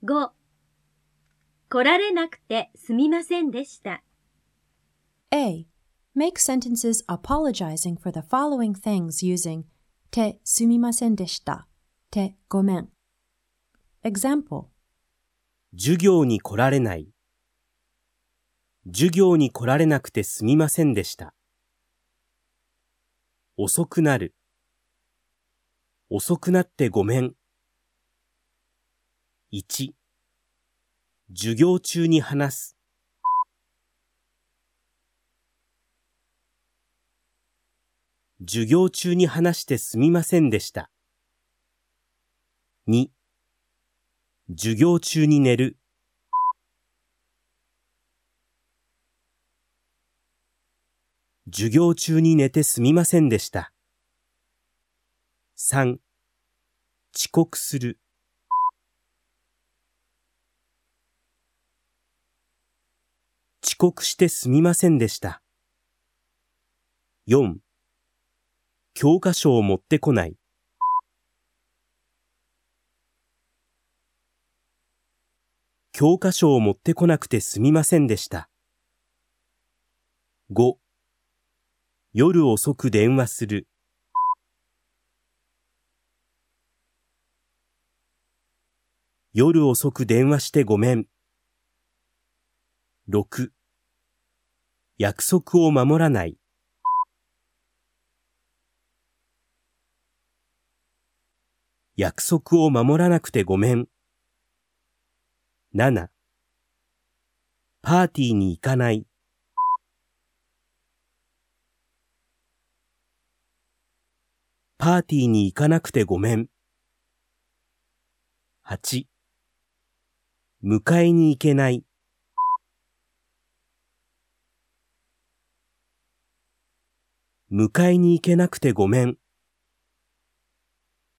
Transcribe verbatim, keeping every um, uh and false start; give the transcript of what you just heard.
ご、来られなくてすみませんでした。 A. Make sentences apologizing for the following things using てすみませんでしたてごめん。Example. 授業に来られない。授業に来られなくてすみませんでした。遅くなる。遅くなってごめん。いち、授業中に話す。授業中に話してすみませんでした。に、授業中に寝る。授業中に寝てすみませんでした。さん、遅刻する。遅刻してすみませんでした。よん、教科書を持ってこない。教科書を持ってこなくてすみませんでした。ご、夜遅く電話する。夜遅く電話してごめん。ろく、約束を守らない。約束を守らなくてごめん。なな、パーティーに行かない。パーティーに行かなくてごめん。はち、迎えに行けない。迎えに行けなくてごめん。